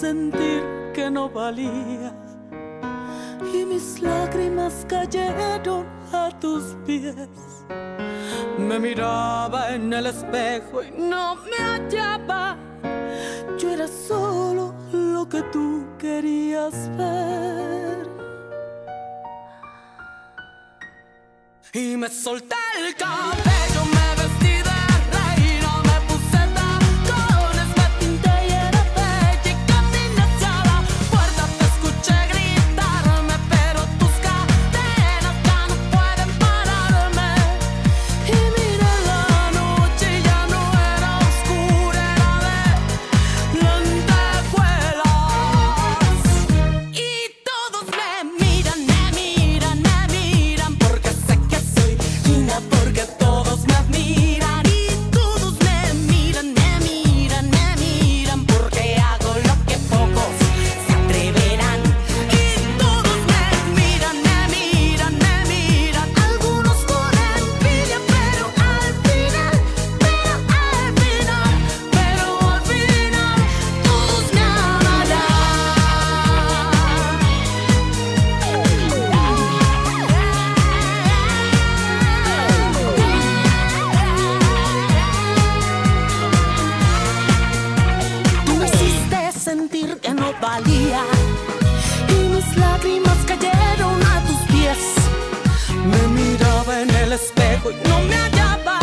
sentir que no valía y mis lágrimas cayeron a tus pies. Me miraba en el espejo y no me hallaba. Yo era solo lo que tú querías ver. Y me solté el cabello, me vestí de reina, me puse tacones, me pinté y era bella y caminé hacia la puerta. Te escuché gritarme, pero tus cadenas ya no pueden pararme. Y miré la noche y ya no era oscura, era de lentejuelas. Y todos me miran, porque sé que soy linda, porque todos me admiran. Y todos me miran, porque hago lo que pocos se atreverán. Y todos me miran, algunos con envidia, pero al final, todos me amarán. Tú me hiciste sentir que no valía y mis lágrimas cayeron a tus pies. Me miraba en el espejo y no me hallaba.